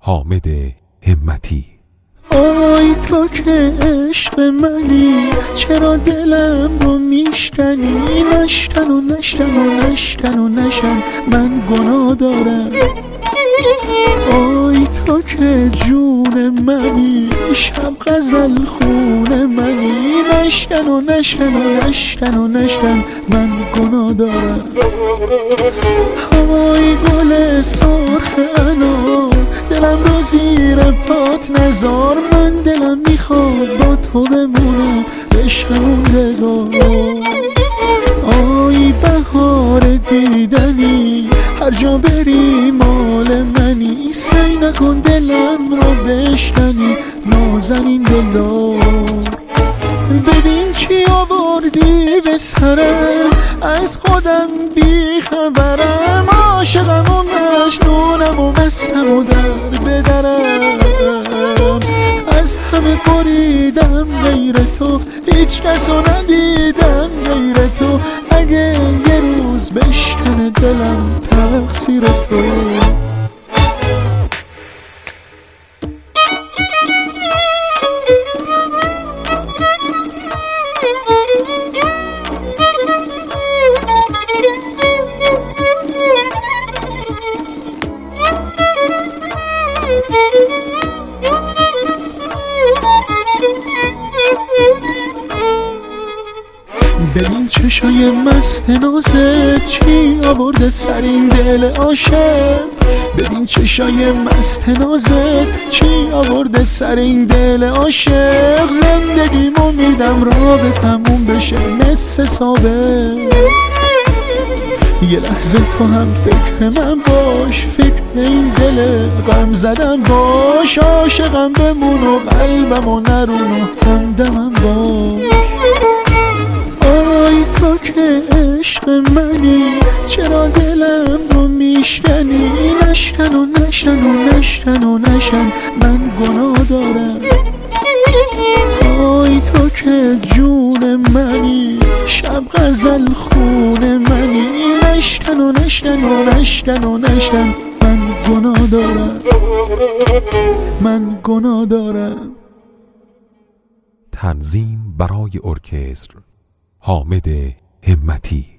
حامد همتی. آی تو که عشق منی، چرا دلم رو میشکنی؟ نشتن و نشتن و نشتن و نشن، من گناه دارم. آی تو که جون منی، شب غزل خون منی. نشتن و نشتن و نشتن و نشتن، من گناه دارم. آی گل سرخ انار، دلم رو زیر پات نزار. من دلم میخواد با تو بمونم عشق موندگار. آی بهار دیدنی، هر جا بری مال منی. سعی نکن دلم رو بشکنی نازنین دلدار. ببین چی آوردی به سرم، از خودم بی خبرم. عاشقم و مجنونم و مستم و در بدرم. از همه بریدم غیر تو، هیچ کس رو ندیدم غیر تو. اگه یه روز بشکنه دلم تقصیر تو. ببین چشای مست نازت، چی آورده سر این دل عاشق. ببین چشای مست نازت، چی آورده سر این دل عاشق. زندگیمو میدم را به تموم بشه مثل سابق. یه لحظه تو هم فکر من باش، فکر این دل غم زدم باش. عاشقم بمون و قلبمو نرون و همدمم باش. آی تو که عشق منی، چرا دلم رو میشکنی؟ نشتن و نشتن و نشتن و نشن، من گناه دارم. آی تو که جون منی، شب غزل خون منی. نشتن و نشتن و نشتن و نشتن، من گناه دارم. من گناه دارم. تنظیم برای ارکستر حامد همتی.